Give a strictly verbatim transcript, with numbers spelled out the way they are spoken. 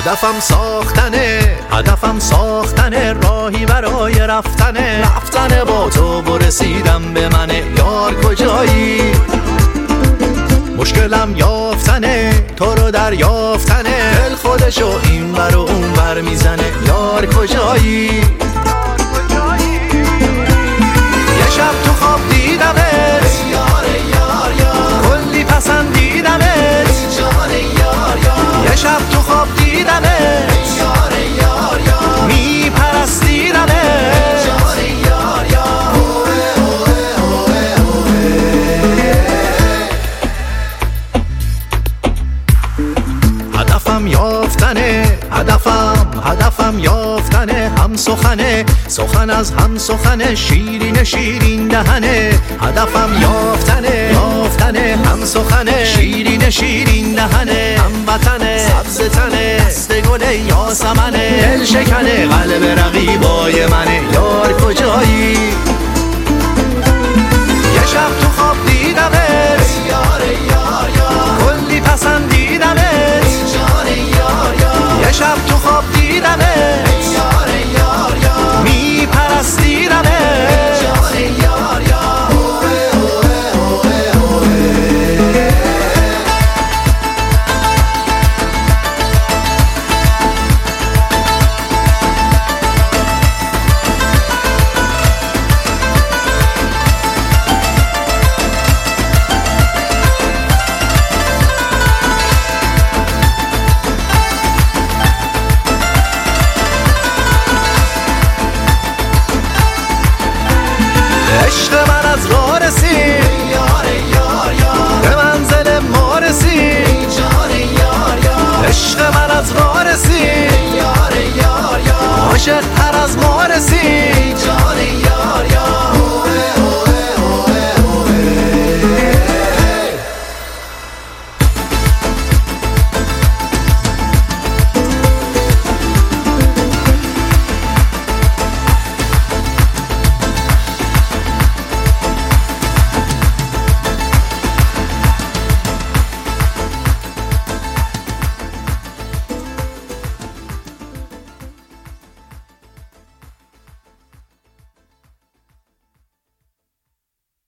هدفم ساختنه، هدفم ساختنه، راهی برای رفتنه، رفتنه با تو و رسیدم به منه. یار کجایی؟ مشکلم یافتنه، تو رو دریافتنه، دل خودشو این بر و اون بر میزنه. یار کجایی؟ یه شب تو خواب دیدمت، یار یار یار، کلی پسندیدمت، جان یار یار. یه شب تو خواب دیدمت، یار یار یار، میپرستیدمت، جان یار یار. هدفم یافتنه، هدفم هدفم یافتنه، هم سخنه، سخن از هم سخنه، شیرین شیرین دهنه. هدفم یافتنه، یافتنه، هم سخنه، شیرین شیرین دهنه، هم وطنه، سبز تنه، دست گل یاسمنه، دل شکنه، قلب رقیبای منه. یار کجایی؟ یه شب تو خواب دیدمت، یار یار یار، کلی پسندیدمت، جان یار یار. یه شب تو خواب دیدمت، یار یار یار، میپرستیدمت، جان یار یار. عشق من از راه رسید، یار یار یار، به منزل ما رسید، جان یار یار. عشق من از راه رسید، یار یار یار، عاشق